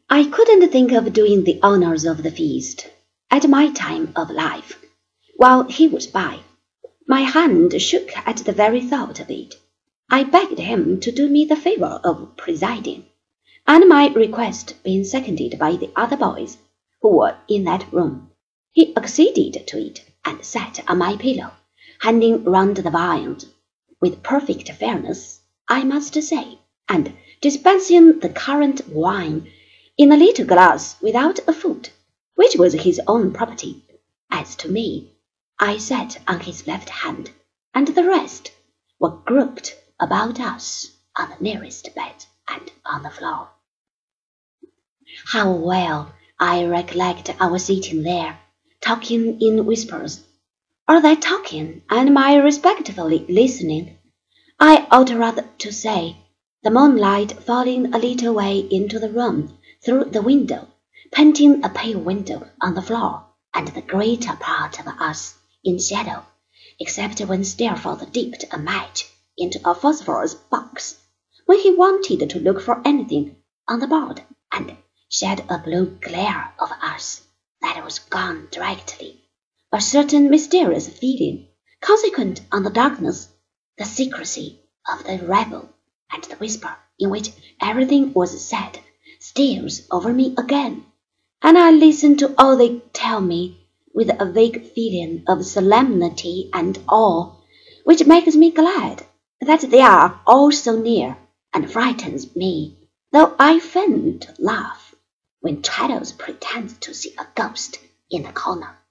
I couldn't think of doing the honors of the feast at my time of life, while he was by. My hand shook at the very thought of it. I begged him to do me the favor of presiding, and my request being seconded by the other boys who were in that room, he acceded to it and sat on my pillow, handing round the viands, with perfect fairness, I must say, and dispensing the currant wine in a little glass without a foot, which was his own property. As to me, I sat on his left hand, and the rest were grouped about us on the nearest bed and on the floor. How well I recollect our sitting there, talking in whispers, or they talking and my respectfully listening. I ought rather to say, the moonlight falling a little way into the room through the window, painting a pale window on the floor, and the greater part of us in shadow, except when Steerforth dipped a match into a phosphorus box, when he wanted to look for anything on the board, and shed a blue glare of us that was gone directly. A certain mysterious feeling, consequent on the darkness, the secrecy of the revel, and the whisper in which everything was said, steals over me again, and I listen to all they tell me with a vague feeling of solemnity and awe, which makes me glad that they are all so near, and frightens me, though I feign to laugh, when Traddles pretends to see a ghost in the corner.